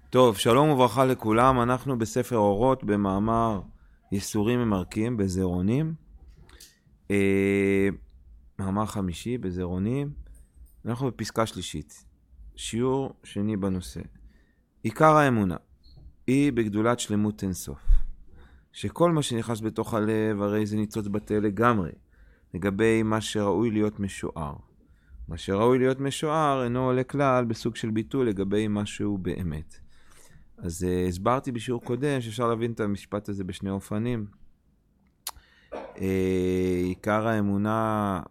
טוב, שלום וברכה לכולם, אנחנו בספר אורות במאמר ייסורים ממרקים בזרעונים, מאמר חמישי בזרעונים, אנחנו בפסקה שלישית, שיעור שני בנושא. עיקר האמונה היא בגדולת שלמות אינסוף, שכל מה שנכנס בתוך הלב הרי זה ניצוץ בטל לגמרי, לגבי מה שראוי להיות משוער. מה שראוי להיות משוער אינו עולה כלל בסוג של ביטול לגבי משהו באמת. אז הסברתי בשיעור קודם שאפשר להבין את המשפט הזה בשני אופנים. עיקר האמונה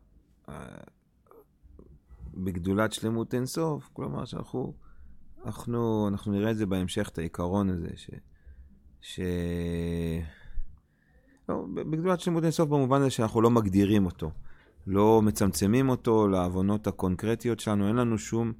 בגדולת שלמות אינסוף, כלומר שאנחנו נראה את זה בהמשך, את העיקרון הזה, בגדולת שלמות אינסוף במובן הזה שאנחנו לא מגדירים אותו, לא מצמצמים אותו להבנות הקונקרטיות שלנו, אין לנו שום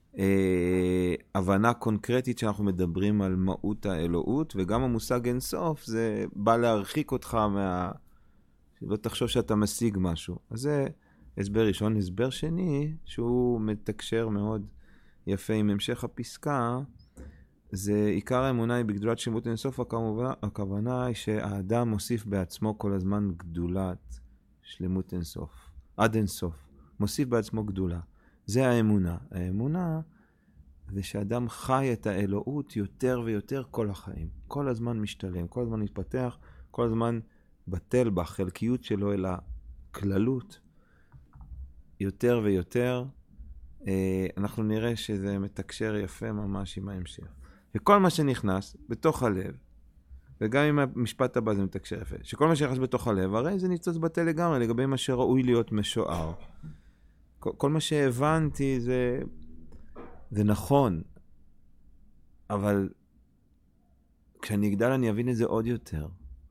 הבנה קונקרטית שאנחנו מדברים על מהות האלוהות, וגם המושג אינסוף זה בא להרחיק אותך לא תחשוב שאתה משיג משהו. אז זה הסבר ראשון. הסבר שני, שהוא מתקשר מאוד יפה עם המשך הפסקה, זה עיקר האמונה היא בגדולת שלמות אינסוף. הכוונה היא שהאדם מוסיף בעצמו כל הזמן גדולת שלמות אינסוף, עד אינסוף, מוסיף בעצמו גדולה. זה האמונה. האמונה זה שאדם חי את האלוהות יותר ויותר כל החיים. כל הזמן משתלם, כל הזמן מתפתח, כל הזמן בטל בחלקיות שלו אל הכללות. יותר ויותר. אנחנו נראה שזה מתקשר יפה ממש עם ההמשך. וכל מה שנכנס בתוך הלב, וגם עם המשפט הבא זה מתקשר יפה, שכל מה שנכנס בתוך הלב, הרי זה ניצוץ בטל לגמרי לגבי מה שראוי להיות משוער. כל מה שהבנתי זה נכון, אבל כשאני אגדל אני אבין את זה עוד יותר.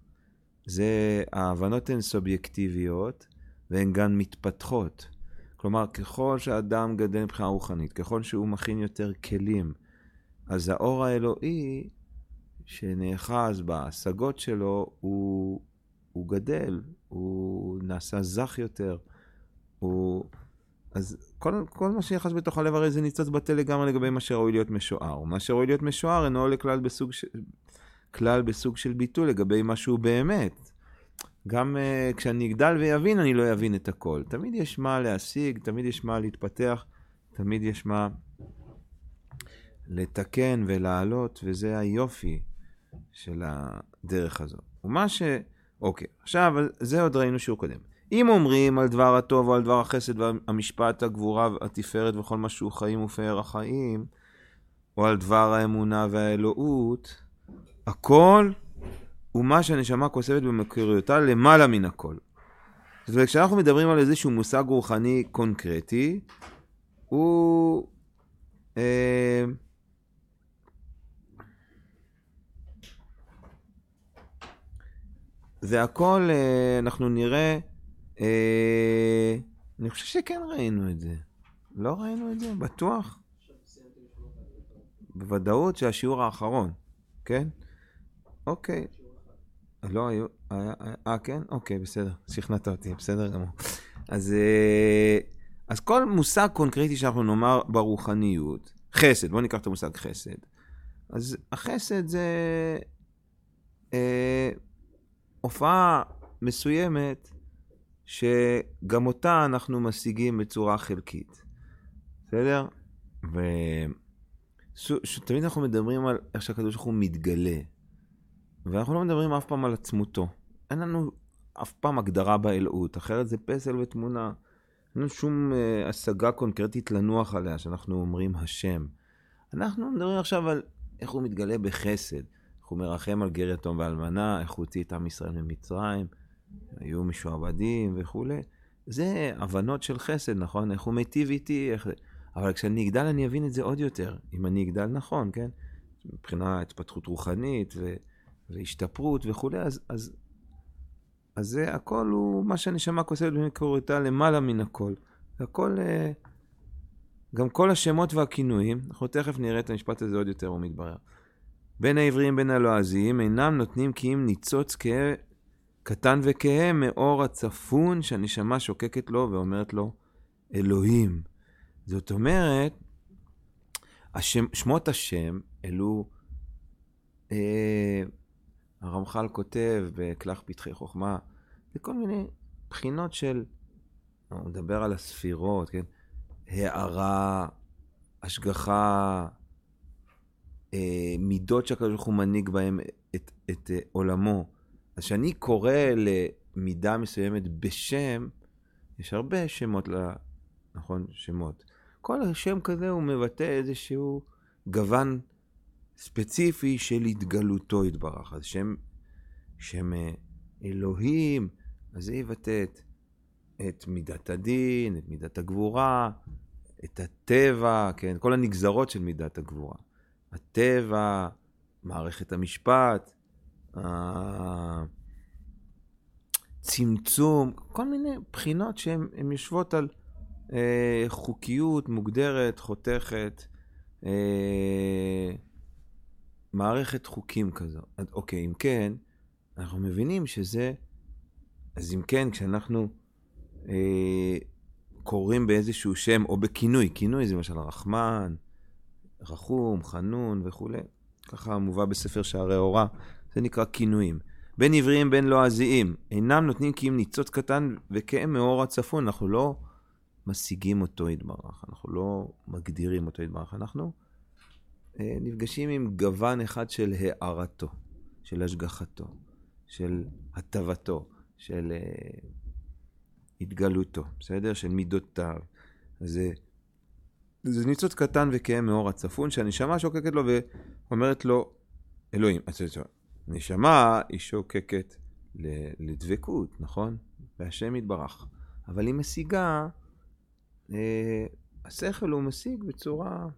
ההבנות הן סובייקטיביות והן גם מתפתחות. כלומר, ככל שהאדם גדל מבחינה רוחנית, ככל שהוא מכין יותר כלים, אז האור האלוהי שנאחז בהשגות שלו הוא גדל, הוא נעשה זך יותר, אז כל מה שיחס בתוך הלב הרי זה ניצוץ בטל לגמרי לגבי מה שראוי להיות משוער. מה שראוי להיות משוער אינו עולה כלל בסוג של ביטול לגבי משהו באמת. גם כשאני אגדל ויבין, אני לא אבין את הכל. תמיד יש מה להשיג, תמיד יש מה להתפתח, תמיד יש מה לתקן ולעלות, וזה היופי של הדרך הזאת. אוקיי, עכשיו, זה עוד ראינו שיעור קודם. אם אומרים על דבר הטוב או על דבר החסד והמשפט, הגבורה, התפארת וכל מה שהוא חיים ופאר החיים, או על דבר האמונה והאלוהות, הכל הוא מה שהנשמה כוספת במקוריותה למעלה מן הכל. זאת אומרת, כשאנחנו מדברים על איזשהו מושג רוחני קונקרטי, זה הכל, אנחנו נראה, אני חושב שכן ראינו את זה. לא ראינו את זה? בטוח? בוודאות שהשיעור האחרון, כן? אוקיי. לא היו, כן? אוקיי, בסדר. שכנעת אותי, בסדר גמור. אז כל מושג קונקרטי שאנחנו נאמר ברוחניות, חסד, בואו ניקח את המושג חסד. אז החסד זה הופעה מסוימת שגם אותה אנחנו משיגים בצורה חלקית. בסדר? שתמיד אנחנו מדברים על איך שהקדוש ברוך הוא מתגלה. ואנחנו לא מדברים אף פעם על עצמותו. אין לנו אף פעם הגדרה באלוהות. אחרת זה פסל ותמונה. אין לנו שום השגה קונקרטית לנוח עליה שאנחנו אומרים השם. אנחנו מדברים עכשיו על איך הוא מתגלה בחסד. איך הוא מרחם על גר יתום ואלמנה, איך הוא הוציא את עם ישראל ממצרים, היו משועבדים וכו'. זה הבנות של חסד, נכון? איך הוא מיטיב איתי, אבל כשאני אגדל אני אבין את זה עוד יותר. אם אני אגדל נכון, כן? מבחינה התפתחות רוחנית והשתפרות וכו'. אז זה הכל הוא מה שהנשמה כוספת במקוריותה למעלה מן הכל. הכל, גם כל השמות והכינויים, אנחנו תכף נראה את המשפט הזה עוד יותר ומתברר. בין העבריים בין הלועזיים אינם נותנים כי אם ניצוץ קטן וכהה מאור הצפון שהנשמה שוקקת לו ואומרת לו אלוהים. זאת אומרת, שמות השם אלו, הרמח"ל כותב בכרך פתחי חוכמה, זה כל מיני בחינות של, הוא מדבר על הספירות, כן? הערה, השגחה, מידות שהקדוש ברוך הוא מנהיג בהם את עולמו. אז שאני קורא למידה מסוימת בשם, יש הרבה שמות, נכון? שמות. כל השם כזה הוא מבטא איזשהו גוון ספציפי של התגלותו יתברך. אז שם אלוהים, אז זה יבטא את מידת הדין, את מידת הגבורה, את הטבע, כן? כל הנגזרות של מידת הגבורה. הטבע, מערכת המשפט, צמצום, כל מיני בחינות שהן יושבות על חוקיות מוגדרת, חותכת, מערכת חוקים כזו. אוקיי, אם כן, אנחנו מבינים שזה, אז אם כן, כשאנחנו קוראים באיזשהו שם, או בכינוי, כינוי זה למשל רחמן, רחום, חנון וכו'. ככה מובא בספר שערי אורה, זה נקרא כינויים. בין עבריים בין לועזיים, אינם נותנים כי אם ניצוץ קטן וכאם מאור הצפון, אנחנו לא משיגים אותו יתברך, אנחנו לא מגדירים אותו יתברך, אנחנו נפגשים עם גוון אחד של הערתו, של השגחתו, של הטבתו, של התגלותו, בסדר? של מידותיו. אז זה ניצוץ קטן וכאם מאור הצפון, שהנשמה שוקקת לו ואומרת לו, אלוהים, הנשמה היא שוקקת לדבקות, נכון? והשם יתברך. אבל היא משיגה, השכל הוא משיג בצורה,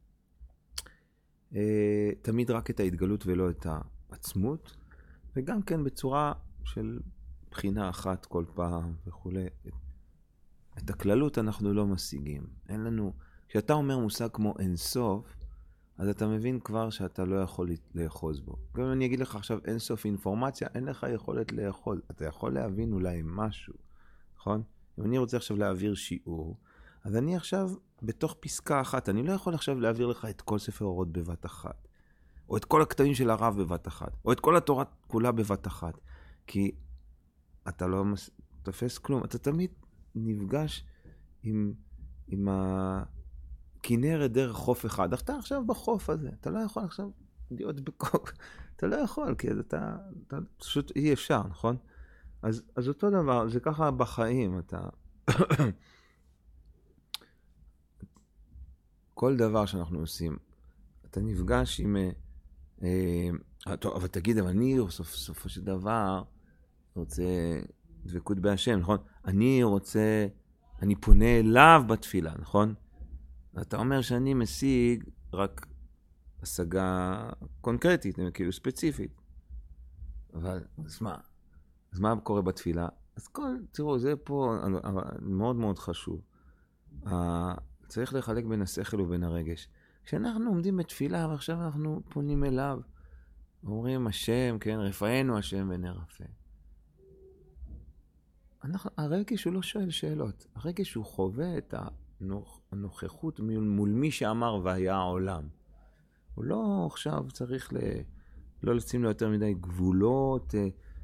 תמיד רק את ההתגלות ולא את העצמות, וגם כן בצורה של בחינה אחת כל פעם וכו'. את הכללות אנחנו לא משיגים. אין לנו, כשאתה אומר מושג כמו אינסוף, אז אתה מבין כבר שאתה לא יכול לאחוז בו. גם אם אני אגיד לך עכשיו אינסוף אינפורמציה, אין לך יכולת לאחוז. אתה יכול להבין אולי משהו, נכון? אם אני רוצה עכשיו להעביר שיעור, אז אני עכשיו בתוך פסקה אחת, אני לא יכול עכשיו להעביר לך את כל ספר אורות בבת אחת, או את כל הכתבים של הרב בבת אחת, או את כל התורה כולה בבת אחת, כי אתה לא תופס כלום. אתה תמיד נפגש עם הכנרת דרך חוף אחד. אתה עכשיו בחוף הזה, אתה לא יכול עכשיו להיות בקוק, אתה לא יכול, כי אתה פשוט אי אפשר, נכון? אז אותו דבר, זה ככה בחיים, אתה כל דבר שאנחנו עושים, אתה נפגש עם, טוב, אבל תגיד, אבל אני סופו של דבר רוצה דבקות בהשם, נכון? אני פונה אליו בתפילה, נכון? אתה אומר שאני משיג רק השגה קונקרטית, כאילו ספציפית. אבל, אז מה קורה בתפילה? אז תראו, זה פה מאוד מאוד חשוב. צריך לחלק בין השכל ובין הרגש. כשאנחנו עומדים בתפילה, ועכשיו אנחנו פונים אליו, אומרים השם, כן, רפאנו השם ונרפא. הרגש הוא לא שואל שאלות. הרגש הוא חווה את הנוכחות מול מי שאמר והיה העולם. הוא לא עכשיו צריך לא לשים לו יותר מדי גבולות.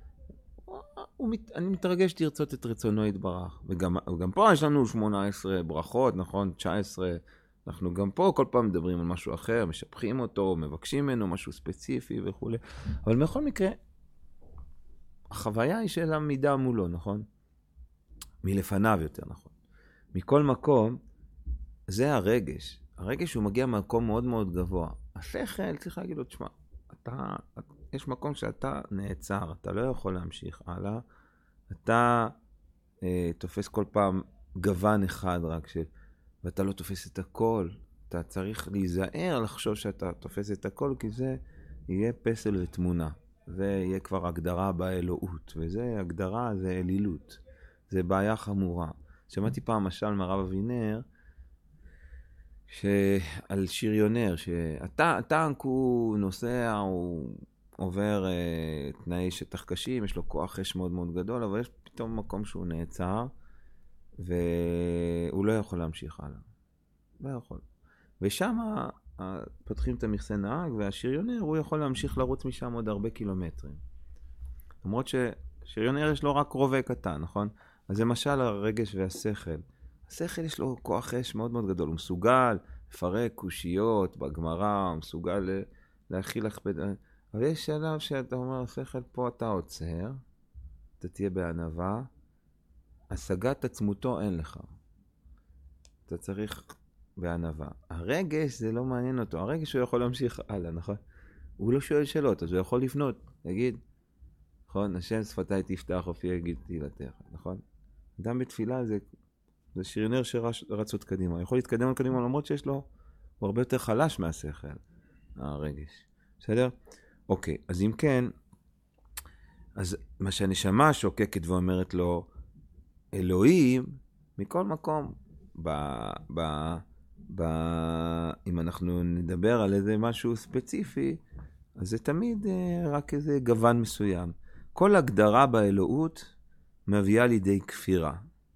אני מתרגש לרצות את רצונו יתברך. וגם פה יש לנו 18 ברכות, נכון? 19. אנחנו גם פה כל פעם מדברים על משהו אחר, משפחים אותו, מבקשים ממנו משהו ספציפי וכו'. אבל בכל מקרה, החוויה היא של המידה מולו, נכון? מלפניו יותר, נכון. מכל מקום, זה הרגש. הרגש הוא מגיע ממקום מאוד מאוד גבוה. השכל צריך להגיד לו, תשמע, יש מקום שאתה נעצר, אתה לא יכול להמשיך הלאה, אתה תופס כל פעם גוון אחד רק ואתה לא תופס את הכל. אתה צריך להיזהר לחשוב שאתה תופס את הכל, כי זה יהיה פסל ותמונה. זה יהיה כבר הגדרה באלוהות, וזה הגדרה, זה אלילות. זה בעיה חמורה. שמעתי פעם משל מהרב אבינר, על שריונר, שהטנק הוא נוסע, הוא עובר תנאי שטח קשים, יש לו כוח אש מאוד מאוד גדול, אבל יש פתאום מקום שהוא נעצר, והוא לא יכול להמשיך הלאה. לא יכול. ושם פותחים את המכסה נהג, והשריונר הוא יכול להמשיך לרוץ משם עוד הרבה קילומטרים. למרות ששריונר יש לו רק רובה קטן, נכון? אז למשל הרגש והשכל. השכל יש לו כוח אש מאוד מאוד גדול, הוא מסוגל לפרק קושיות בגמרא, הוא מסוגל להכיל הכבד. אבל יש שלב שאתה אומר, השכל פה אתה עוצר, אתה תהיה בענווה, השגת עצמותו אין לך. אתה צריך בענווה. הרגש זה לא מעניין אותו, הרגש הוא יכול להמשיך הלאה, נכון? הוא לא שואל שאלות, אז הוא יכול לפנות, להגיד, נכון? השם שפתיי תפתח אופי יגיד תהילתך, נכון? אדם בתפילה זה שריונר שרץ עוד קדימה, הוא יכול להתקדם עוד קדימה למרות שיש לו, הוא הרבה יותר חלש מהשכל, הרגש. בסדר? אוקיי, אז אם כן, אז מה שהנשמה שוקקת ואומרת לו, אלוהים, מכל מקום, אם אנחנו נדבר על איזה משהו ספציפי, אז זה תמיד רק איזה גוון מסוים. כל הגדרה באלוהות מביאה לידי כפירה.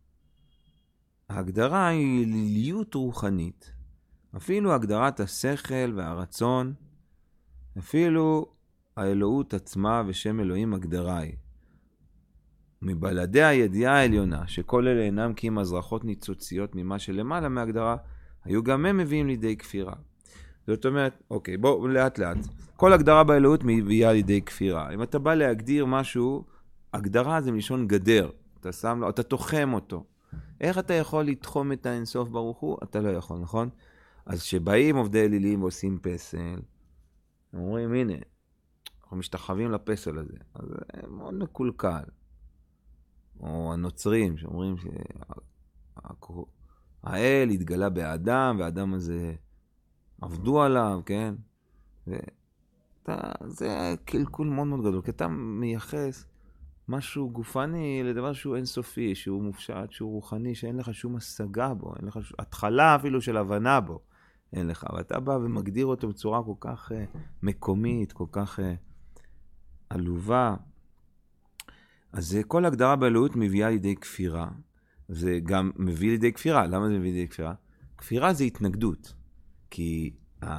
ההגדרה היא ליליות רוחנית. אפילו הגדרת השכל והרצון, אפילו האלוהות עצמה ושם אלוהים הגדרה היא. מבלעדי הידיעה העליונה, שכל אלה אינם כי אם הזרחות ניצוציות ממה שלמעלה מהגדרה, היו גם הם מביאים לידי כפירה. זאת אומרת, אוקיי, בואו לאט לאט. כל הגדרה באלוהות מביאה לידי כפירה. אם אתה בא להגדיר משהו, הגדרה זה מלשון גדר. אתה שם לו, אתה תוחם אותו. איך אתה יכול לתחום את האינסוף ברוך הוא? אתה לא יכול, נכון? אז שבאים עובדי אלילים ועושים פסל, הם אומרים, הנה, אנחנו משתחווים לפסל הזה. אז זה מאוד מקולקל. או הנוצרים שאומרים שהאל התגלה באדם, והאדם הזה עבדו עליו, כן? זה קלקול מאוד מאוד גדול, כי אתה מייחס משהו גופני לדבר שהוא אינסופי, שהוא מופשט, שהוא רוחני, שאין לך שום השגה בו, אין לך התחלה אפילו של הבנה בו, אין לך. ואתה בא ומגדיר אותו בצורה כל כך מקומית, כל כך עלובה. אז כל הגדרה באלוהות מביאה לידי כפירה. זה גם מביא לידי כפירה. למה זה מביא לידי כפירה? כפירה זה התנגדות. כי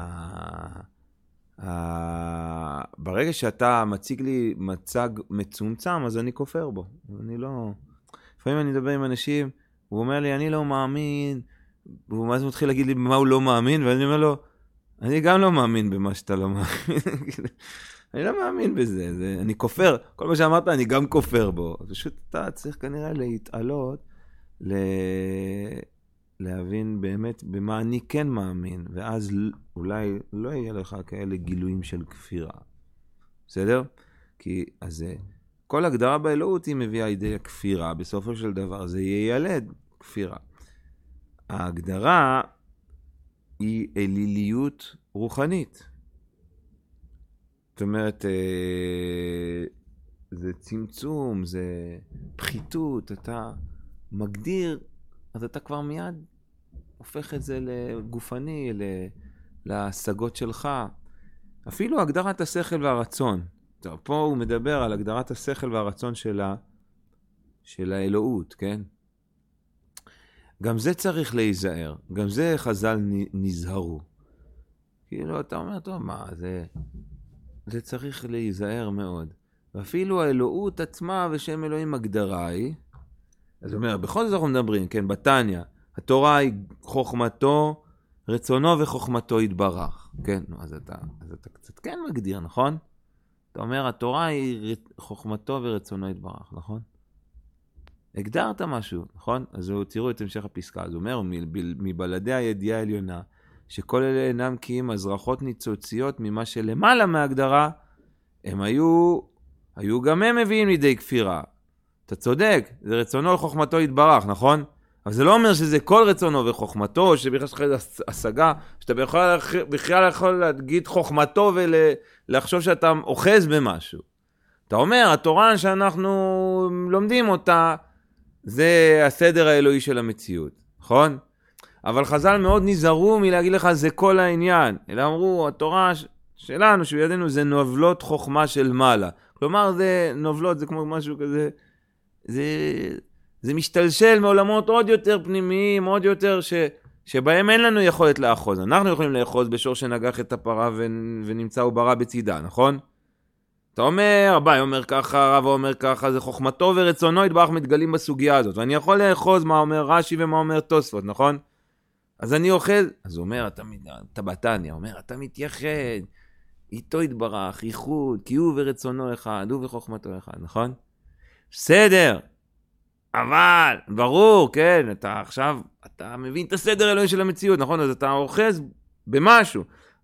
ברגע שאתה מציג לי מצג מצומצם, אז אני כופר בו. אני לא... לפעמים אני מדבר עם אנשים, הוא אומר לי, אני לא מאמין, והוא אז מתחיל להגיד לי במה הוא לא מאמין, ואני אומר לו, אני גם לא מאמין במה שאתה לא מאמין. אני לא מאמין בזה, אני כופר, כל מה שאמרת אני גם כופר בו. פשוט אתה צריך כנראה להתעלות, להבין באמת במה אני כן מאמין, ואז אולי לא יהיה לך כאלה גילויים של כפירה. בסדר? כי אז כל הגדרה באלוהות היא מביאה לידי הכפירה, בסופו של דבר זה ילד כפירה. ההגדרה היא אליליות רוחנית. זאת אומרת, זה צמצום, זה פחיתות, אתה מגדיר, אז אתה כבר מיד הופך את זה לגופני, להשגות שלך. אפילו הגדרת השכל והרצון. טוב, פה הוא מדבר על הגדרת השכל והרצון של האלוהות, כן? גם זה צריך להיזהר, גם זה חז"ל נזהרו. כאילו, אתה אומר, טוב, מה, זה צריך להיזהר מאוד. ואפילו האלוהות עצמה ושם אלוהים הגדרה היא, אז הוא אומר, בכל זאת אנחנו מדברים, כן, בתניא, התורה היא חוכמתו, רצונו וחוכמתו יתברך. כן, אז אתה קצת כן מגדיר, נכון? אתה אומר, התורה היא חוכמתו ורצונו יתברך, נכון? הגדרת משהו, נכון? אז תראו את המשך הפסקה. אז הוא אומר, מבלעדי הידיעה העליונה, שכל אלה אינם כי אם הזרחות ניצוציות ממה שלמעלה מההגדרה, הם היו גם הם מביאים לידי כפירה. אתה צודק, זה רצונו וחוכמתו יתברך, נכון? אבל זה לא אומר שזה כל רצונו וחוכמתו, שבכלל יש לך איזו השגה, שאתה בכלל יכול להגיד חוכמתו ולחשוב שאתה אוחז במשהו. אתה אומר, התורה שאנחנו לומדים אותה, זה הסדר האלוהי של המציאות, נכון? אבל חז"ל מאוד נזהרו מלהגיד לך, זה כל העניין. אלא אמרו, התורה שלנו, שבידינו, זה נובלות חוכמה של מעלה. כלומר, זה נובלות, זה כמו משהו כזה, זה משתלשל מעולמות עוד יותר פנימיים, עוד יותר שבהם אין לנו יכולת לאחוז. אנחנו יכולים לאחוז בשור שנגח את הפרה ונמצא הוא ברא בצידה, נכון? אתה אומר, אביי אומר ככה, רבא אומר ככה, זה חוכמתו ורצונו יתברך מתגלים בסוגיה הזאת, ואני יכול לאחוז מה אומר רש"י ומה אומר תוספות, נכון? אז אני אוחז, אז הוא אומר, אתה בתניא, אומר, אתה מתייחד, איתו יתברך, ייחוד, כי הוא ורצונו אחד, הוא וחוכמתו אחד, נכון? בסדר, אבל, ברור, כן, אתה עכשיו, אתה מבין את הסדר האלוהי של המציאות, נכון? אז אתה אוחז במשהו.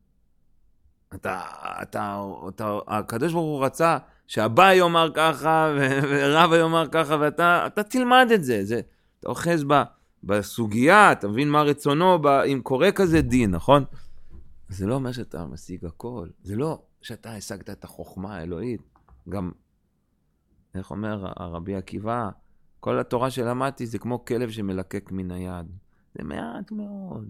הקדוש ברוך הוא רצה שהבא יאמר ככה, ורבא יאמר ככה, ואתה תלמד את זה. אתה אוחז בסוגיה, אתה מבין מה רצונו, אם קורה כזה דין, נכון? זה לא אומר שאתה משיג הכל, זה לא שאתה השגת את החוכמה האלוהית. גם, איך אומר הרבי עקיבא, כל התורה שלמדתי זה כמו כלב שמלקק מן היד. זה מעט מאוד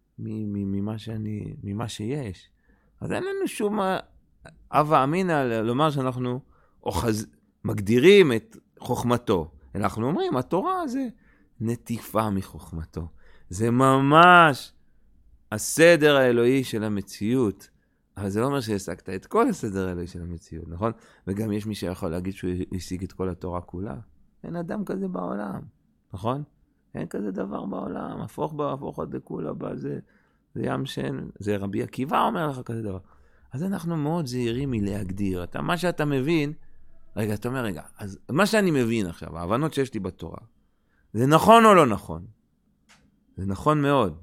ממה שיש. אז אין לנו שום אבא אמינא לומר שאנחנו מגדירים את חוכמתו. אנחנו אומרים, התורה זה נטיפה מחוכמתו. זה ממש הסדר האלוהי של המציאות. אבל זה לא אומר שהשגת את כל הסדר האלוהי של המציאות, נכון? וגם יש מי שיכול להגיד שהוא השיג את כל התורה כולה. אין אדם כזה בעולם, נכון? אין כזה דבר בעולם. הפוך עד לכולה בה זה ים שן, זה רבי עקיבא אומר לך כזה דבר. אז אנחנו מאוד זהירים מלהגדיר. מה שאתה מבין, רגע, אתה אומר, רגע, אז מה שאני מבין עכשיו, ההבנות שיש לי בתורה, זה נכון או לא נכון? זה נכון מאוד.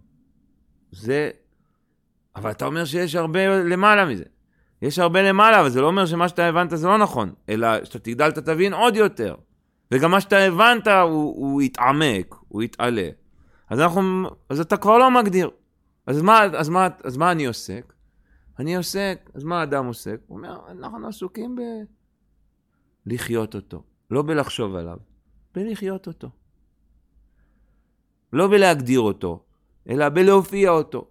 אבל אתה אומר שיש הרבה למעלה מזה. יש הרבה למעלה, אבל זה לא אומר שמה שאתה הבנת זה לא נכון, אלא שאתה תגדל, אתה תבין עוד יותר. וגם מה שאתה הבנת הוא יתעמק, הוא יתעלה. אז אתה כבר לא מגדיר. אז מה אני עוסק? אז מה האדם עוסק? הוא אומר, אנחנו עסוקים בלחיות אותו. לא בלחשוב עליו, בלחיות אותו. לא בלהגדיר אותו, אלא בלהופיע אותו.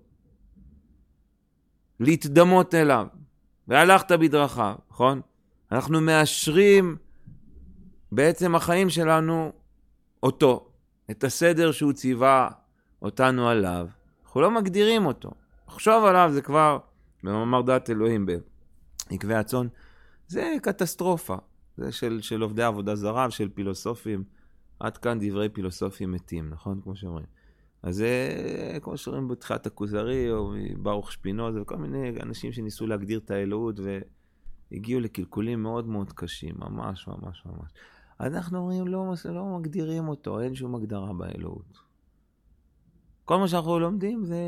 להתדמות אליו. והלכת בדרכיו, נכון? אנחנו מאשרים בעצם החיים שלנו אותו. את הסדר שהוא ציווה אותנו עליו. אנחנו לא מגדירים אותו. לחשוב עליו זה כבר, במאמר דעת אלוהים בעקבי הצאן, זה קטסטרופה. זה של עובדי עבודה זרה, של פילוסופים. עד כאן דברי פילוסופים מתים, נכון? כמו שאומרים. אז זה, כמו שאומרים בתחילת הכוזרי, או ברוך שפינוזה, וכל מיני אנשים שניסו להגדיר את האלוהות, והגיעו לקלקולים מאוד מאוד קשים, ממש. אנחנו אומרים, לא מגדירים אותו, אין שום הגדרה באלוהות. כל מה שאנחנו לומדים זה,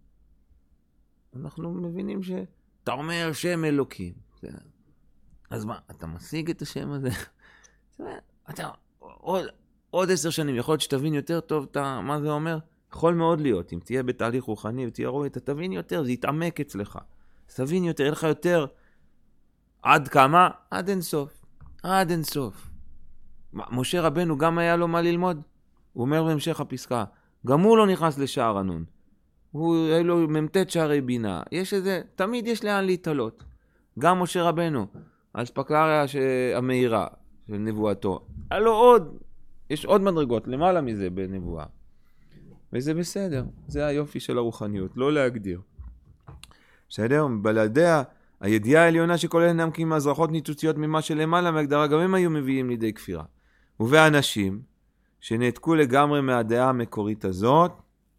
אנחנו מבינים שאתה אומר שם אלוקים. אז מה, אתה משיג את השם הזה? אתה עוד 10 שנים, יכול להיות שתבין יותר טוב מה זה אומר? יכול מאוד להיות, אם תהיה בתהליך רוחני ותהיה רואה, אתה תבין יותר, זה יתעמק אצלך. תבין יותר, יהיה לך יותר, עד כמה? עד אין סוף. משה רבנו גם היה לו מה ללמוד? הוא אומר בהמשך הפסקה, גם הוא לא נכנס לשער הנון. היה לו ממתת שערי בינה. תמיד יש לאן להתעלות. גם משה רבנו, האספקלריה המהירה של נבואתו. היה לו יש עוד מדרגות, למעלה מזה בנבואה. וזה בסדר, זה היופי של הרוחניות, לא להגדיר. בסדר? בלעדיה, הידיעה העליונה שכל אלה נמקים מהזרחות ניצוציות ממה שלמעלה מהגדרה, גם הם היו מביאים לידי כפירה. ובאנשים שנעתקו לגמרי מהדעה המקורית הזאת,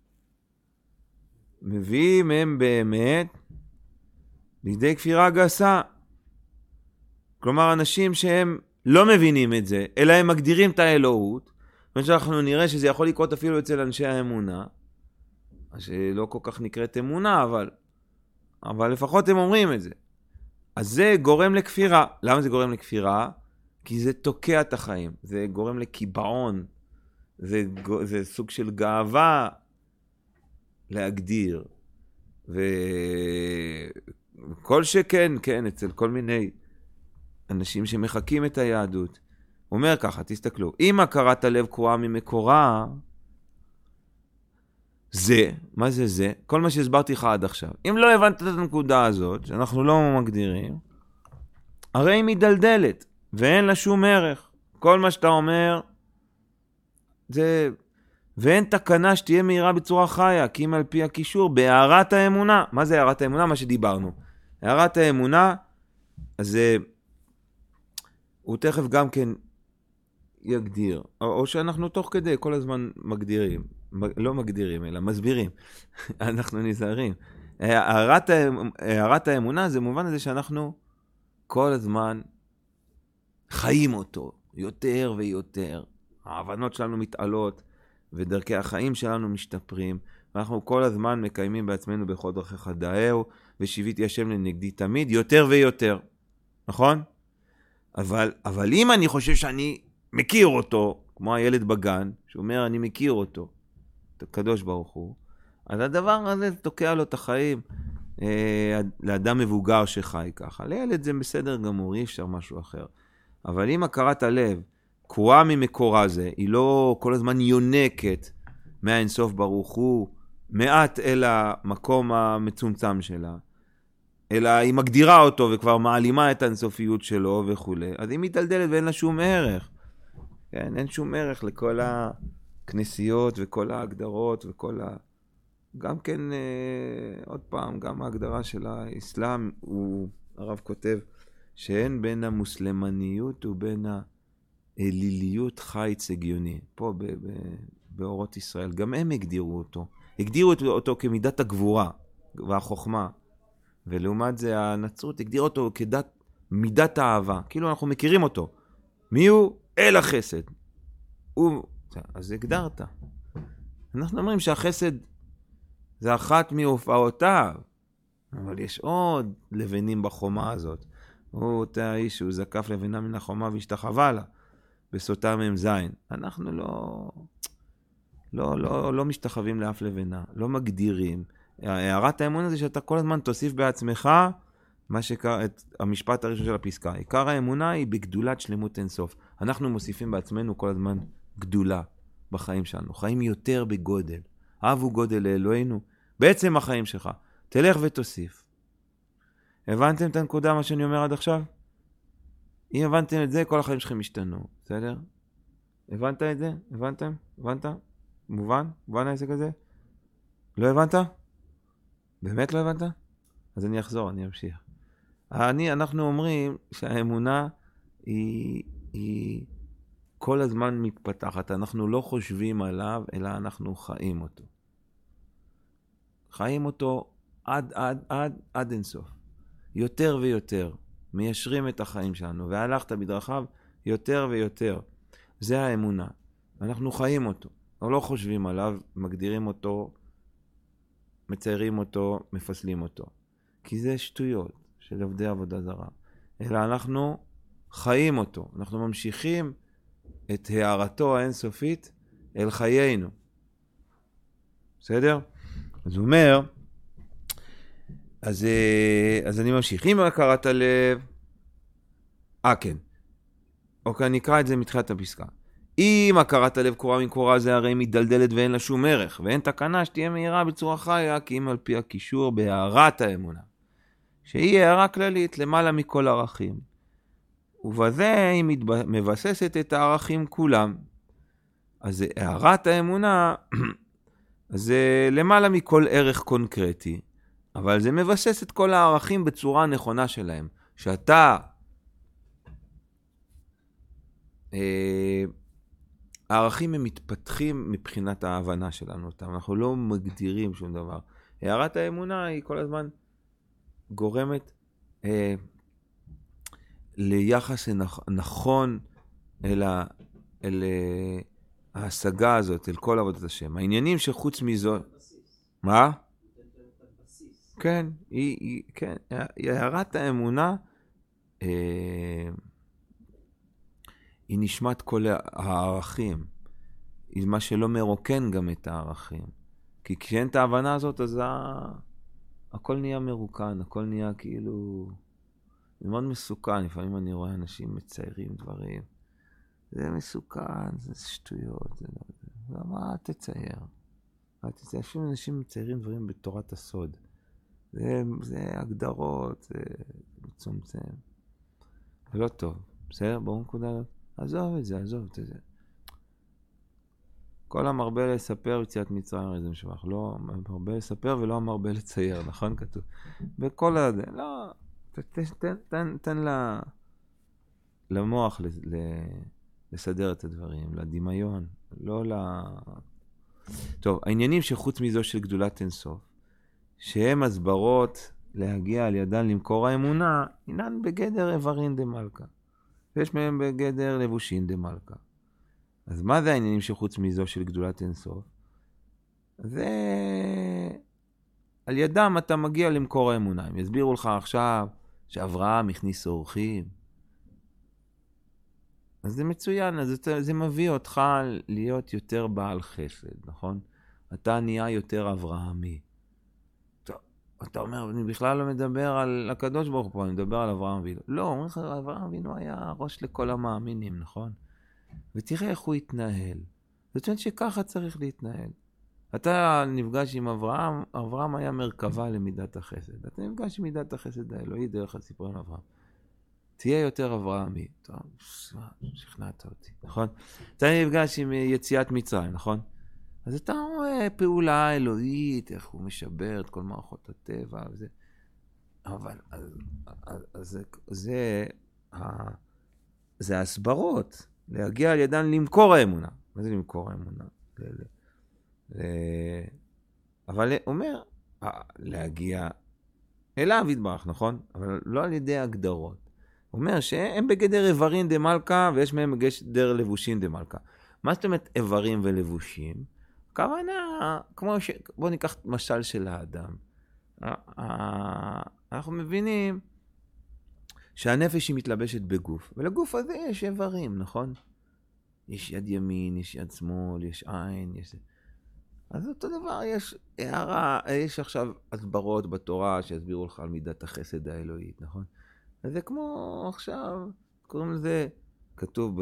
מביאים הם באמת לידי כפירה גסה. כלומר, אנשים שהם לא מבינים את זה, אלא הם מגדירים את האלוהות, ואנחנו נראה שזה יכול לקרות אפילו אצל אנשי האמונה, שלא כל כך נקראת אמונה, אבל לפחות הם אומרים את זה. אז זה גורם לכפירה. למה זה גורם לכפירה? כי זה תוקע את החיים, זה גורם לקיבעון, זה סוג של גאווה להגדיר. וכל שכן, כן, אצל כל מיני אנשים שמחקים את היהדות, הוא אומר ככה, תסתכלו, אם הכרת הלב קרואה ממקורה, מה זה? כל מה שהסברתי לך עד עכשיו. אם לא הבנת את הנקודה הזאת, שאנחנו לא מגדירים, הרי היא מדלדלת, ואין לה שום ערך. כל מה שאתה אומר, זה... ואין תקנה שתהיה מהירה בצורה חיה, כי אם על פי הקישור, בהערת האמונה. מה זה הערת האמונה? מה שדיברנו. הערת האמונה, אז הוא תכף גם כן יגדיר, או שאנחנו תוך כדי כל הזמן מגדירים, לא מגדירים, אלא מסבירים. אנחנו נזהרים. הערת האמונה זה מובן לזה שאנחנו כל הזמן חיים אותו, יותר ויותר. ההבנות שלנו מתעלות, ודרכי החיים שלנו משתפרים, ואנחנו כל הזמן מקיימים בעצמנו בכל דרכיך דאהו, ושיביתי השם לנגדי תמיד, יותר ויותר. נכון? אבל אם אני חושב שאני מכיר אותו, כמו הילד בגן, שאומר אני מכיר אותו, את הקדוש ברוך הוא, אז הדבר הזה תוקע לו את החיים, לאדם מבוגר שחי ככה. לילד זה בסדר גמור, אי אפשר משהו אחר. אבל אם הכרת הלב קרואה ממקורה זה, היא לא כל הזמן יונקת מהאינסוף ברוך הוא, מעט אל המקום המצומצם שלה, אלא היא מגדירה אותו וכבר מעלימה את האינסופיות שלו וכו'. אז היא מתדלדלת ואין לה שום ערך. כן? אין שום ערך לכל הכנסיות וכל ההגדרות וכל גם כן, עוד פעם, גם ההגדרה של האסלאם, הרב כותב, שאין בין המוסלמניות ובין האליליות חיץ הגיוני. פה באורות ישראל, גם הם הגדירו אותו כמידת הגבורה והחוכמה. ולעומת זה הנצרות הגדיר אותו מידת האהבה. כאילו אנחנו מכירים אותו. מי הוא? אל החסד. אז הגדרת. אנחנו אומרים שהחסד זה אחת מהופעותיו. אבל יש עוד לבנים בחומה הזאת. הוא אותה האיש שהוא זקף לבנה מן החומה והשתחווה לה. בסוטה מ"ז. אנחנו לא משתחווים לאף לבנה. לא מגדירים. הערת האמון הזה שאתה כל הזמן תוסיף בעצמך מה שקרא את המשפט הראשון של הפסקה. עיקר האמונה היא בגדולת שלמות אינסוף. אנחנו מוסיפים בעצמנו כל הזמן גדולה בחיים שלנו. חיים יותר בגודל. אהבו גודל לאלוהינו. בעצם החיים שלך. תלך ותוסיף. הבנתם את הנקודה מה שאני אומר עד עכשיו? אם הבנתם את זה, כל החיים שלכם השתנו. בסדר? הבנת את זה? הבנתם? הבנת? מובן? מובן העסק הזה? לא הבנת? באמת לא הבנת? אז אני אחזור, אני אמשיך. אנחנו אומרים שהאמונה היא כל הזמן מתפתחת. אנחנו לא חושבים עליו, אלא אנחנו חיים אותו. חיים אותו עד אינסוף. יותר ויותר. מיישרים את החיים שלנו. והלכת בדרכיו יותר ויותר. זה האמונה. אנחנו חיים אותו. אנחנו לא חושבים עליו, מגדירים אותו, מציירים אותו, מפסלים אותו. כי זה שטויות של עובדי עבודה זרה. אלא אנחנו חיים אותו. אנחנו ממשיכים את הערתו האינסופית אל חיינו. בסדר? אז הוא אומר, אז אני ממשיך. אם הכרת הלב, כן. אוקיי, אני אקרא את זה מתחילת הפסקה. אם הכרת הלב קורה מקורה זה הרי מדלדלת ואין לה שום ערך, ואין תקנה שתהיה מהירה בצורה חיה, כי אם על פי הקישור בהערת האמונה, שהיא הערה כללית למעלה מכל ערכים. ובזה היא מבססת את הערכים כולם. אז הערת האמונה, זה למעלה מכל ערך קונקרטי, אבל זה מבסס את כל הערכים בצורה הנכונה שלהם. שאתה הערכים הם מתפתחים מבחינת ההבנה שלנו אותם. אנחנו לא מגדירים שום דבר. הערת האמונה היא כל הזמן גורמת ליחס נכון אל ההשגה הזאת, אל כל עבודת השם. העניינים שחוץ מזאת... מה? כן, כן. הערת האמונה היא נשמת כל הערכים. היא מה שלא מרוקן גם את הערכים. כי כשאין את ההבנה הזאת, אז הכל נהיה מרוקן, הכל נהיה כאילו... זה מאוד מסוכן. לפעמים אני רואה אנשים מציירים דברים. זה מסוכן, זה שטויות. זה לא... מה תצייר? אפילו אנשים מציירים דברים בתורת הסוד. זה הגדרות, זה מצומצם. זה לא טוב. בסדר? בואו נקודה... עזוב את זה. כל המרבה לספר יציאת מצרים הרי זה משבח. לא המרבה לספר ולא המרבה לצייר, נכון? כתוב. בכל הזה, לא, תן למוח לסדר את הדברים, לדמיון, לא טוב, העניינים שחוץ מזו של גדולת אינסוף, שהם הסברות להגיע על ידן למקור האמונה, אינן בגדר איברין דמלכה. ויש מהם בגדר לבושין דמלכה. אז מה זה העניינים שחוץ מזו של גדולת אינסוף? זה על ידם אתה מגיע למקור האמונה. הם יסבירו לך עכשיו שאברהם הכניס אורחים. אז זה מצוין, אז זה מביא אותך להיות יותר בעל חסד, נכון? אתה נהיה יותר אברהמי. אתה אומר, אני בכלל לא מדבר על הקדוש ברוך הוא, אני מדבר על אברהם אבינו. לא, אומר לך, אברהם אבינו היה ראש לכל המאמינים, נכון? ותראה איך הוא התנהל. זאת אומרת שככה צריך להתנהל. אתה נפגש עם אברהם, אברהם היה מרכבה למידת החסד. אתה נפגש עם מידת החסד האלוהי דרך הסיפורים אברהם. תהיה יותר אברהמי. טוב, שכנעת אותי, נכון? אתה נפגש עם יציאת מצרים, נכון? אז אתה רואה פעולה אלוהית, איך הוא משבר את כל מערכות הטבע וזה. אבל זה הסברות, להגיע על ידן למקור האמונה. מה זה למקור האמונה? אבל אומר, להגיע אליו יתברך, נכון? אבל לא על ידי הגדרות. הוא אומר שהם בגדר איברין דמלכה, ויש מהם בגדר לבושין דמלכה. מה זאת אומרת איברים ולבושים? הכוונה, בוא ניקח משל של האדם. אנחנו מבינים שהנפש היא מתלבשת בגוף, ולגוף הזה יש איברים, נכון? יש יד ימין, יש יד שמאל, יש עין, יש... אז אותו דבר, יש הערה, יש עכשיו הסברות בתורה שיסבירו לך על מידת החסד האלוהית, נכון? אז זה כמו עכשיו, קוראים לזה, כתוב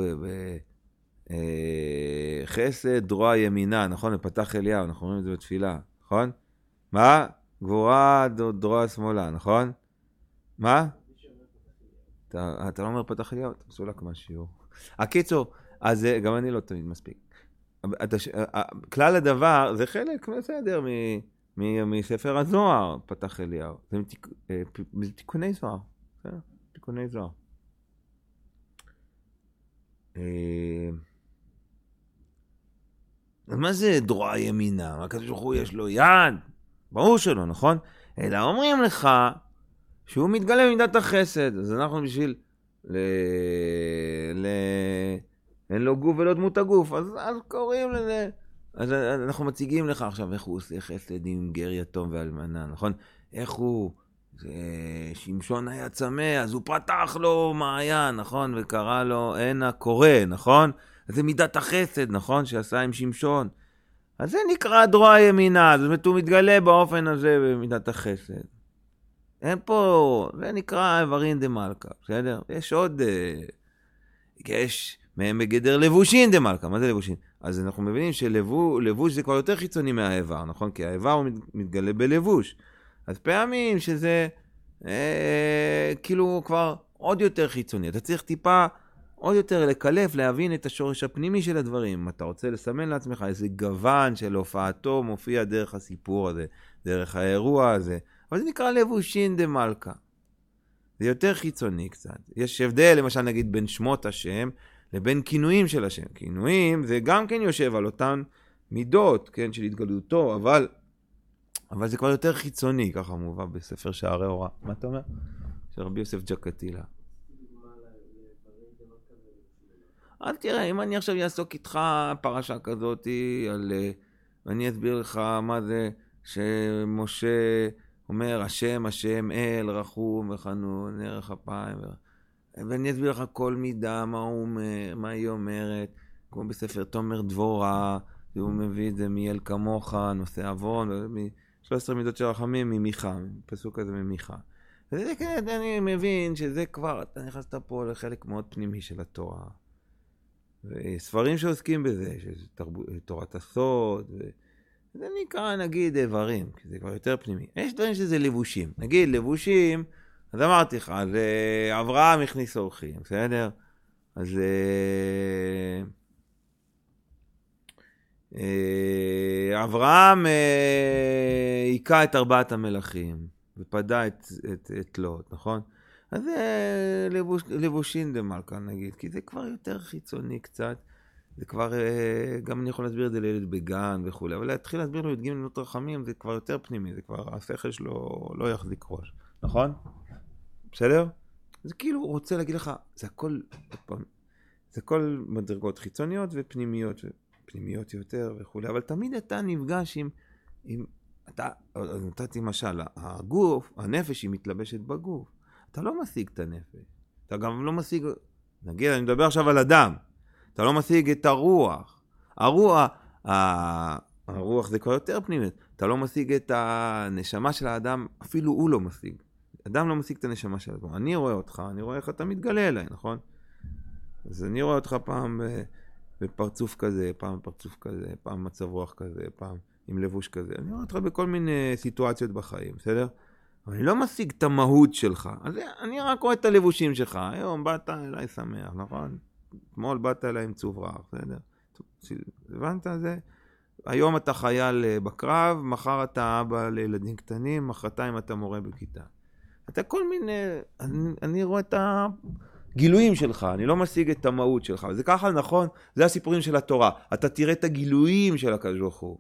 חסד דרוע ימינה, נכון? בפתח אליהו, אנחנו רואים את זה בתפילה, נכון? מה? גבורה דרוע שמאלה, נכון? מה? אתה לא אומר פתח אליהו, אתה מסולק מהשיעור. הקיצור, אז גם אני לא תמיד מספיק. כלל הדבר, זה חלק בסדר מספר הזוהר, פתח אליהו. זה תיקוני זוהר. תיקוני זוהר. מה זה דרוע ימינה? מה כזה שהוא יש לו יד? ברור שלא, נכון? אלא אומרים לך שהוא מתגלה במידת החסד. אז אנחנו בשביל אין לו גוף ולא דמות הגוף, אז קוראים לזה. אז אנחנו מציגים לך עכשיו איך הוא עושה חסד עם גר יתום ואלמנה, נכון? איך הוא, שמשון היה צמא, אז הוא פתח לו מעיין, נכון? וקרא לו אין הקורא, נכון? אז זה מידת החסד, נכון? שעשה עם שמשון. אז זה נקרא דרוע ימינה, זאת אומרת הוא מתגלה באופן הזה במידת החסד. אין פה, זה נקרא איברין דמלכה, בסדר? יש עוד, יש מהם בגדר לבושין דמלכה. מה זה לבושין? אז אנחנו מבינים שלבוש זה כבר יותר חיצוני מהאיבר, נכון? כי האיבר הוא מתגלה בלבוש. אז פעמים שזה כאילו כבר עוד יותר חיצוני. אתה צריך טיפה עוד יותר לקלף, להבין את השורש הפנימי של הדברים. אתה רוצה לסמן לעצמך איזה גוון של הופעתו מופיע דרך הסיפור הזה, דרך האירוע הזה. אבל זה נקרא לבושין דמלכה. זה יותר חיצוני קצת. יש הבדל, למשל נגיד, בין שמות השם לבין כינויים של השם. כינויים זה גם כן יושב על אותן מידות, כן, של התגלותו, אבל זה כבר יותר חיצוני, ככה מובא בספר שערי אורה. מה אתה אומר? של רבי יוסף ג'קטילה. אל תראה, אם אני עכשיו אעסוק איתך פרשה כזאת, ואני אסביר לך מה זה שמשה אומר, השם אל רחום וחנון, ערך אפיים, ואני אסביר לך כל מידה, מה היא אומרת, כמו בספר תומר דבורה, הוא מביא את זה מאל כמוך, נושא אבון, 13 מידות של רחמים ממיכה, פסוק הזה ממיכה. וזה כן, אני מבין שזה כבר, אתה נכנסת פה לחלק מאוד פנימי של התורה. וספרים שעוסקים בזה, תורת הסוד, זה נקרא נגיד איברים, כי זה כבר יותר פנימי. יש דברים שזה לבושים. נגיד לבושים, אז אמרתי לך, אז אברהם הכניס אורחים, בסדר? אז אברהם היכה את 4 המלכים, ופדה את לוט, נכון? אז זה לבושין דמלכה נגיד, כי זה כבר יותר חיצוני קצת, זה כבר, גם אני יכול להסביר את זה לילד בגן וכו', אבל להתחיל להסביר לו י"ג מילות רחמים, זה כבר יותר פנימי, זה כבר השכל שלו לא יחזיק ראש, נכון? בסדר? זה כאילו הוא רוצה להגיד לך, זה הכל מדרגות חיצוניות ופנימיות, פנימיות יותר וכו', אבל תמיד אתה נפגש עם אתה, נתתי משל, הגוף, הנפש היא מתלבשת בגוף, אתה לא משיג את הנפש, אתה גם לא משיג, נגיד, אני מדבר עכשיו על אדם, אתה לא משיג את הרוח, הרוח זה כבר יותר פנימית, אתה לא משיג את הנשמה של האדם, אפילו הוא לא משיג, אדם לא משיג את הנשמה של האדם, אני רואה אותך, אני רואה איך אתה מתגלה אליי, נכון? אז אני רואה אותך פעם בפרצוף כזה, פעם בפרצוף כזה, פעם מצב רוח כזה, פעם עם לבוש כזה. אני רואה אותך בכל מיני סיטואציות בחיים, בסדר? אבל אני לא משיג את המהות שלך. אז אני רק רואה את הלבושים שלך. היום באת אליי שמח, נכון? אתמול באת אליי עם צוב רך, בסדר? הבנת זה? היום אתה חייל בקרב, מחר אתה אבא לילדים קטנים, מחרתיים אתה מורה בכיתה. אתה כל מיני, אני רואה את הגילויים שלך, אני לא משיג את המהות שלך. וזה ככה נכון, זה הסיפורים של התורה. אתה תראה את הגילויים של הקדוש ברוך הוא.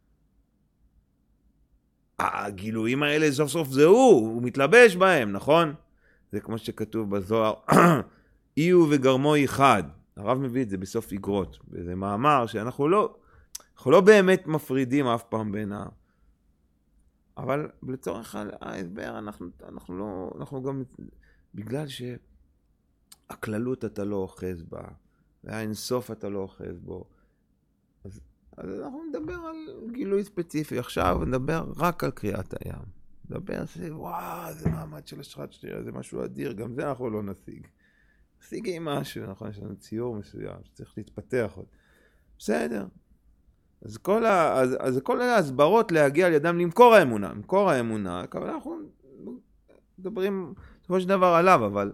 הגילויים האלה סוף סוף זה הוא מתלבש בהם, נכון? זה כמו שכתוב בזוהר, איהו וגרמו אחד. הרב מביא את זה בסוף איגרות, באיזה מאמר שאנחנו לא באמת מפרידים אף פעם בין אבל לצורך ההסבר אנחנו גם, בגלל שהכללות אתה לא אוחז בה, והאינסוף אתה לא אוחז בו, אז אנחנו נדבר על גילוי ספציפי. עכשיו נדבר רק על קריאת הים. נדבר שוואו, זה מעמד של אשרת שנייה, זה משהו אדיר, גם זה אנחנו לא נשיג. נשיג עם משהו, נכון? יש לנו ציור מסוים שצריך להתפתח עוד. בסדר. אז כל ההסברות להגיע על ידם למכור האמונה, אבל אנחנו מדברים בסופו של דבר עליו, אבל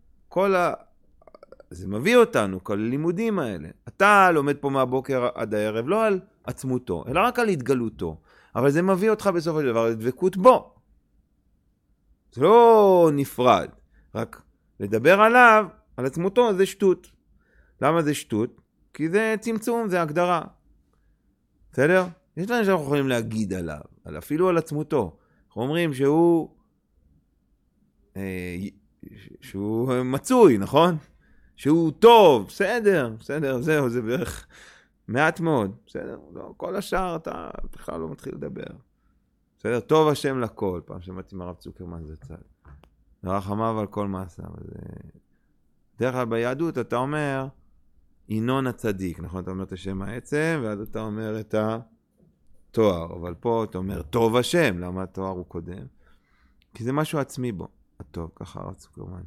זה מביא אותנו, כל הלימודים האלה. אתה לומד פה מהבוקר עד הערב, לא על עצמותו, אלא רק על התגלותו. אבל זה מביא אותך בסופו של דבר לדבקות בו. זה לא נפרד. רק לדבר עליו, על עצמותו, זה שטות. למה זה שטות? כי זה צמצום, זה הגדרה. בסדר? יש דברים שאנחנו יכולים להגיד עליו, אפילו על עצמותו. אנחנו אומרים שהוא מצוי, נכון? שהוא טוב, בסדר, זהו, זה בערך מעט מאוד, בסדר, לא, כל השאר אתה בכלל לא מתחיל לדבר, בסדר, טוב השם לכל, פעם שמעתי מהרב צוקרמן זה צד, ורחמיו על כל מעשה, דרך כלל ביהדות אתה אומר, ינון הצדיק, נכון, אתה אומר את השם העצם, ואז אתה אומר את התואר, אבל פה אתה אומר, טוב השם, למה התואר הוא קודם? כי זה משהו עצמי בו, הטוב, ככה הרב צוקרמן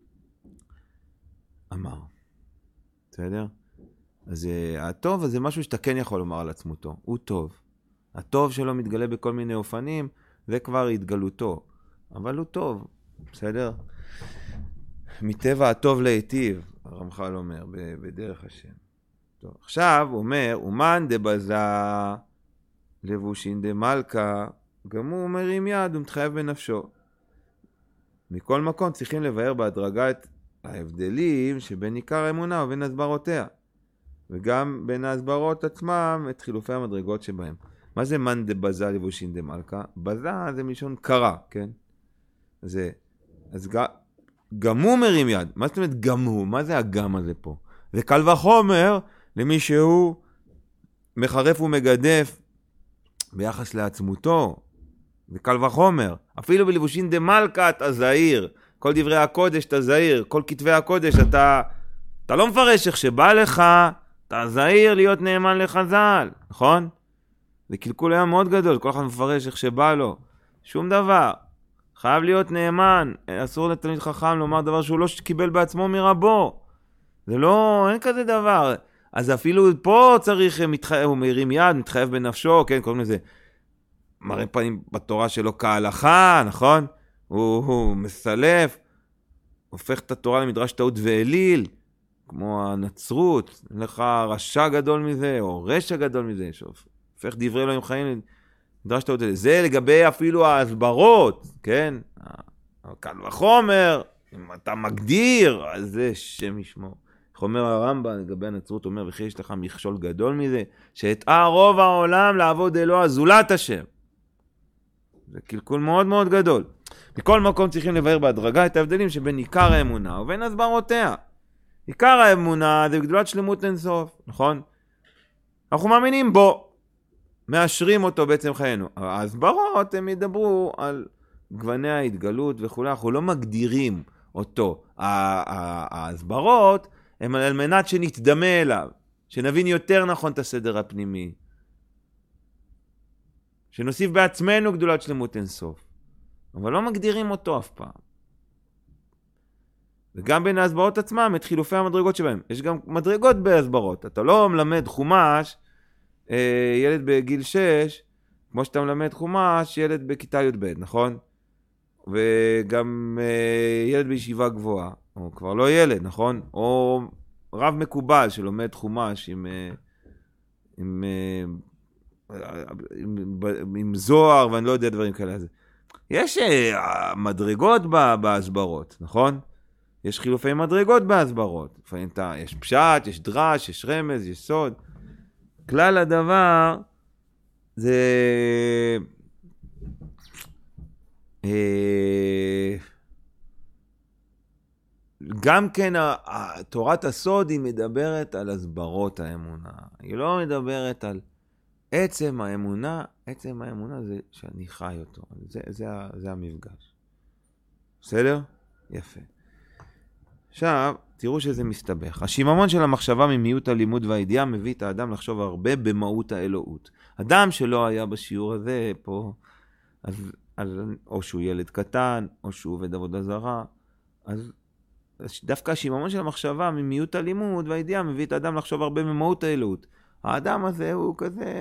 אמר. בסדר? אז הטוב זה משהו שאתה כן יכול לומר על עצמותו. הוא טוב. הטוב שלו מתגלה בכל מיני אופנים, זה כבר התגלותו. אבל הוא טוב. בסדר? מטבע הטוב להיטיב, הרמח"ל אומר, בדרך השם. טוב. עכשיו הוא אומר, אומן דבזה לבושין דמלכה, גם הוא מרים יד ומתחייב בנפשו. מכל מקום צריכים לבאר בהדרגה את ההבדלים שבין עיקר האמונה ובין הסברותיה, וגם בין ההסברות עצמם את חילופי המדרגות שבהם. מה זה מן דבזה לבושין דמלכה? בזה זה מלשון קרה, כן? אז גם הוא מרים יד. מה זאת אומרת גם הוא? מה זה הגם הזה פה? וקל וחומר למי שהוא מחרף ומגדף ביחס לעצמותו. וקל וחומר. אפילו בלבושין דמלכה אתה זהיר. כל דברי הקודש אתה זהיר, כל כתבי הקודש אתה לא מפרש איך שבא לך, אתה זהיר להיות נאמן לחז"ל, נכון? זה קלקול היה מאוד גדול, כל אחד מפרש איך שבא לו, שום דבר, חייב להיות נאמן, אסור לתלמיד חכם לומר דבר שהוא לא קיבל בעצמו מרבו, זה לא, אין כזה דבר, אז אפילו פה צריך, הוא מרים יד, מתחייב בנפשו, כן, קוראים לזה, מראה פנים בתורה שלו כהלכה, נכון? הוא מסלף, הופך את התורה למדרש טעות ואליל, כמו הנצרות, אין לך רשע גדול מזה, או רשע גדול מזה, שהופך דברי אלוהים חיים, נדרשת עוד זה לגבי אפילו ההסברות, כן? קל וחומר, אם אתה מגדיר, אז זה שם ישמור. איך אומר הרמב"ם לגבי הנצרות, אומר, וכי יש לך מכשול גדול מזה, שהטעה רוב העולם לעבוד אלוה זולת השם. זה קלקול מאוד מאוד גדול. בכל מקום צריכים לבאר בהדרגה את ההבדלים שבין עיקר האמונה ובין הסברותיה. עיקר האמונה זה גדולת שלמות אינסוף, נכון? אנחנו מאמינים בו, מאשרים אותו בעצם חיינו. ההסברות הם ידברו על גווני ההתגלות וכו', אנחנו לא מגדירים אותו. ההסברות הם על מנת שנתדמה אליו, שנבין יותר נכון את הסדר הפנימי, שנוסיף בעצמנו גדולת שלמות אינסוף, אבל לא מגדירים אותו אף פעם. וגם בין ההסברות עצמם, את חילופי המדרגות שבהם. יש גם מדרגות בהסברות. אתה לא מלמד חומש, ילד בגיל 6, כמו שאתה מלמד חומש, ילד בכיתה י"ב, נכון? וגם ילד בישיבה גבוהה, או כבר לא ילד, נכון? או רב מקובל שלומד חומש עם זוהר, ואני לא יודע דברים כאלה. יש מדרגות בהסברות, נכון? יש חילופי מדרגות בהסברות. לפעמים יש פשט, יש דרש, יש רמז, יש סוד. כלל הדבר זה גם כן תורת הסוד היא מדברת על הסברות האמונה. היא לא מדברת על עצם האמונה. עצם האמונה זה שאני חי אותו. זה המפגש. בסדר? יפה. עכשיו, תראו שזה מסתבך. השיממון של המחשבה ממיעוט הלימוד והידיעה מביא את האדם לחשוב הרבה במהות האלוהות. אדם שלא היה בשיעור הזה פה, אז או שהוא ילד קטן, או שהוא עובד עבודה זרה, אז דווקא השיממון של המחשבה ממיעוט הלימוד והידיעה מביא את האדם לחשוב הרבה במהות האלוהות. האדם הזה הוא כזה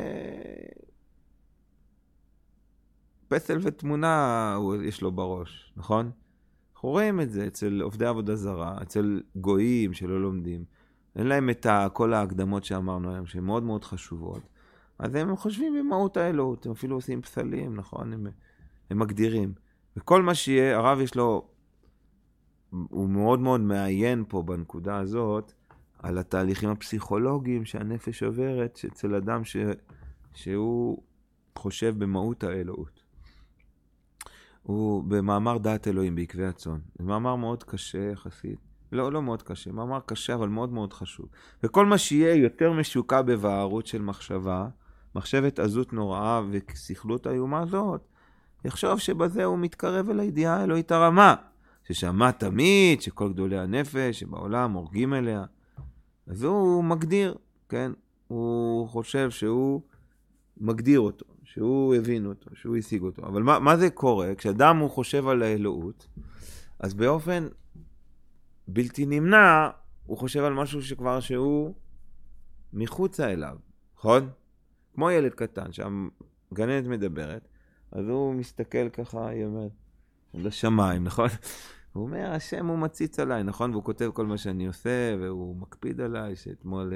פסל ותמונה יש לו בראש, נכון? אנחנו רואים את זה אצל עובדי עבודה זרה, אצל גויים שלא לומדים. אין להם את כל ההקדמות שאמרנו היום, שהן מאוד מאוד חשובות. אז הם חושבים במהות האלוהות, הם אפילו עושים פסלים, נכון? הם מגדירים. וכל מה שיהיה, הרב יש לו, הוא מאוד מאוד מעיין פה בנקודה הזאת, על התהליכים הפסיכולוגיים שהנפש עוברת, אצל אדם שהוא חושב במהות האלוהות. הוא במאמר דעת אלוהים בעקבי הצאן. זה מאמר מאוד קשה יחסית. לא מאוד קשה, מאמר קשה אבל מאוד מאוד חשוב. וכל מה שיהיה יותר משוקע בבערות של מחשבה, מחשבת עזות נוראה וכסכלות האיומה הזאת, יחשוב שבזה הוא מתקרב אל הידיעה האלוהית הרמה, ששמע תמיד שכל גדולי הנפש שבעולם הורגים אליה. אז הוא מגדיר, כן? הוא חושב שהוא מגדיר אותו, שהוא הבין אותו, שהוא השיג אותו. אבל מה זה קורה? כשאדם הוא חושב על האלוהות, אז באופן בלתי נמנע, הוא חושב על משהו שכבר שהוא מחוצה אליו, נכון? כמו ילד קטן, שהגננת מדברת, אז הוא מסתכל ככה, היא אומרת, לשמיים, נכון? הוא אומר, השם הוא מציץ עליי, נכון? והוא כותב כל מה שאני עושה, והוא מקפיד עליי, שאתמול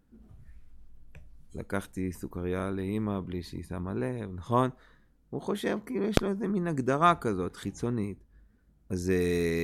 לקחתי סוכריה לאמא בלי שהיא שמה לב, נכון? הוא חושב כאילו יש לו איזה מין הגדרה כזאת, חיצונית. אז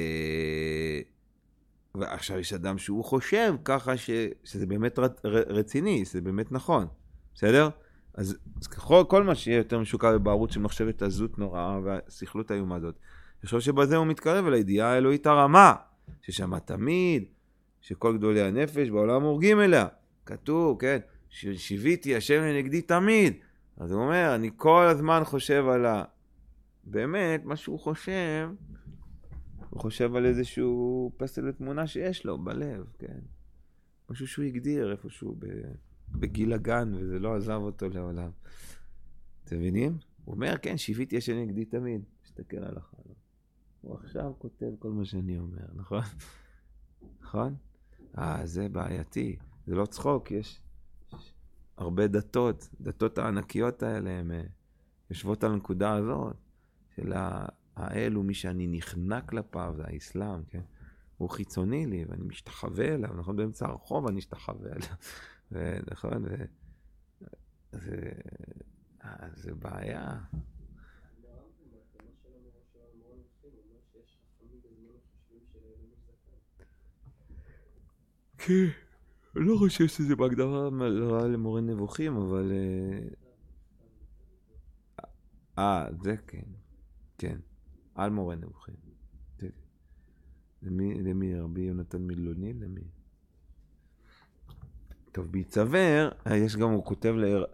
ועכשיו יש אדם שהוא חושב ככה שזה באמת רציני, שזה באמת נכון. בסדר? אז כל מה שיהיה יותר משוקע בבערות של מחשבת עזות נוראה והסכלות האיומה הזאת, אני חושב שבזה הוא מתקרב אל הידיעה האלוהית הרמה, ששמע תמיד, שכל גדולי הנפש בעולם הורגים אליה. כתוב, כן? שיביתי השם לנגדי תמיד. אז הוא אומר, אני כל הזמן חושב על באמת, מה שהוא חושב, הוא חושב על איזשהו פסל ותמונה שיש לו בלב, כן? משהו שהוא הגדיר איפשהו בגיל הגן, וזה לא עזב אותו לעולם. אתם מבינים? הוא אומר, כן, שיביתי השם לנגדי תמיד. תסתכל על החלום. הוא עכשיו כותב כל מה שאני אומר, נכון? נכון? זה בעייתי. זה לא צחוק, יש הרבה דתות הענקיות האלה, הן יושבות על הנקודה הזאת, של האל הוא מי שאני נכנע כלפיו, זה האסלאם, כן? הוא חיצוני לי, ואני משתחווה אליו, נכון? באמצע הרחוב אני משתחווה אליו. נכון? זה בעיה. כן, לא חושב שזה בהגדרה למורה נבוכים, אבל... זה כן. כן, על מורה נבוכים. למי? רבי יונתן מילוני? למי? טוב, ביצבר, יש גם, הוא כותב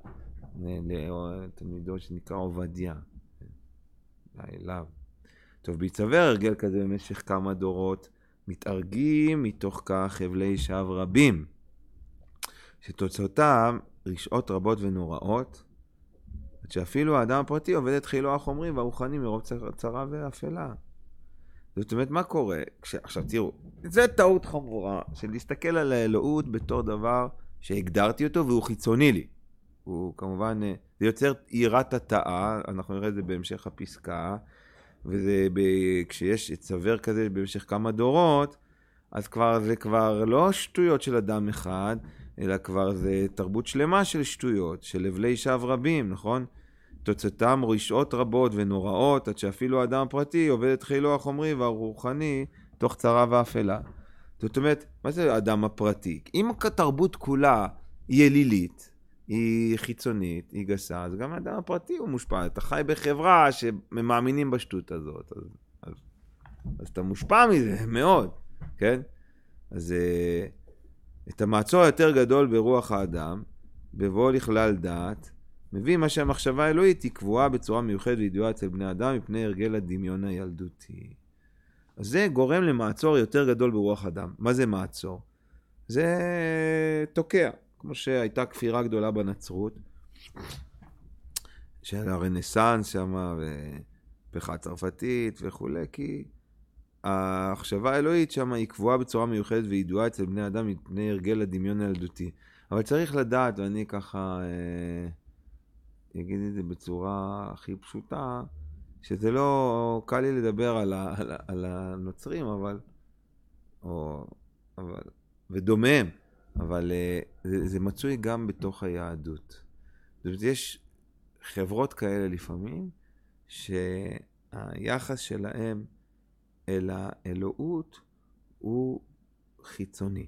לתלמידו שנקרא עובדיה. אליו. טוב, ביצבר הרגל כזה במשך כמה דורות, מתארגים מתוך כך חבלי שווא רבים, שתוצאותם רשעות רבות ונוראות, עד שאפילו האדם הפרטי עובד את חילו החומרי והרוחני מרוב צרה ואפלה. זאת אומרת, מה קורה? עכשיו תראו, זה טעות חמורה, של להסתכל על האלוהות בתור דבר שהגדרתי אותו והוא חיצוני לי. הוא כמובן, זה יוצר עירת התאה, אנחנו נראה את זה בהמשך הפסקה, וזה כשיש צבר כזה במשך כמה דורות, אז זה כבר לא שטויות של אדם אחד, אלא כבר זה תרבות שלמה של שטויות, של לבלי שווא רבים, נכון? תוצאתם רשעות רבות ונוראות, עד שאפילו האדם הפרטי עובד את חילו החומרי והרוחני תוך צרה ואפלה. זאת אומרת, מה זה האדם הפרטי? אם התרבות כולה היא אלילית, היא חיצונית, היא גסה, אז גם האדם הפרטי הוא מושפע. אתה חי בחברה שמאמינים בשטות הזאת, אז אתה מושפע מזה מאוד, כן? אז את המעצור היותר גדול ברוח האדם, בבוא לכלל דעת, מביא מה שהמחשבה האלוהית היא קבועה בצורה מיוחדת וידועה אצל בני אדם מפני הרגל הדמיון הילדותי. אז זה גורם למעצור יותר גדול ברוח אדם. מה זה מעצור? זה תוקע. כמו שהייתה כפירה גדולה בנצרות, של הרנסנס שם, ופכה צרפתית וכו', כי המחשבה האלוהית שם היא קבועה בצורה מיוחדת וידועה אצל בני אדם מפני הרגל הדמיון הילדותי. אבל צריך לדעת, ואני ככה אגיד את זה בצורה הכי פשוטה, שזה לא קל לי לדבר על הנוצרים, ודומיהם, אבל זה מצוי גם בתוך היהדות. זאת אומרת, יש חברות כאלה לפעמים, שהיחס שלהם אל האלוהות הוא חיצוני.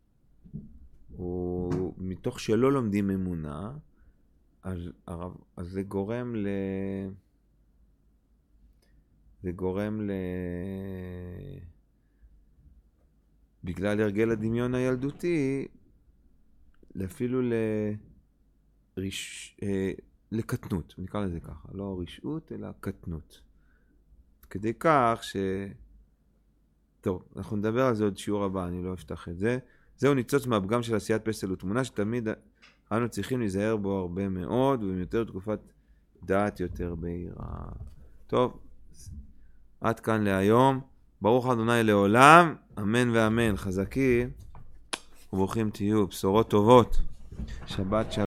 הוא מתוך שלא לומדים אמונה, אז זה גורם בגלל הרגל הדמיון הילדותי, אפילו לקטנות, נקרא לזה ככה, לא רשעות אלא קטנות. כדי כך טוב, אנחנו נדבר על זה עוד שיעור הבא, אני לא אפתח את זה. זהו ניצוץ מהפגם של עשיית פסל ותמונה, שתמיד אנו צריכים להיזהר בו הרבה מאוד, ובמיותר תקופת דעת יותר בהירה. טוב, עד כאן להיום. ברוך ה' לעולם, אמן ואמן. חזקים וברוכים תהיו, בשורות טובות. שבת שלום.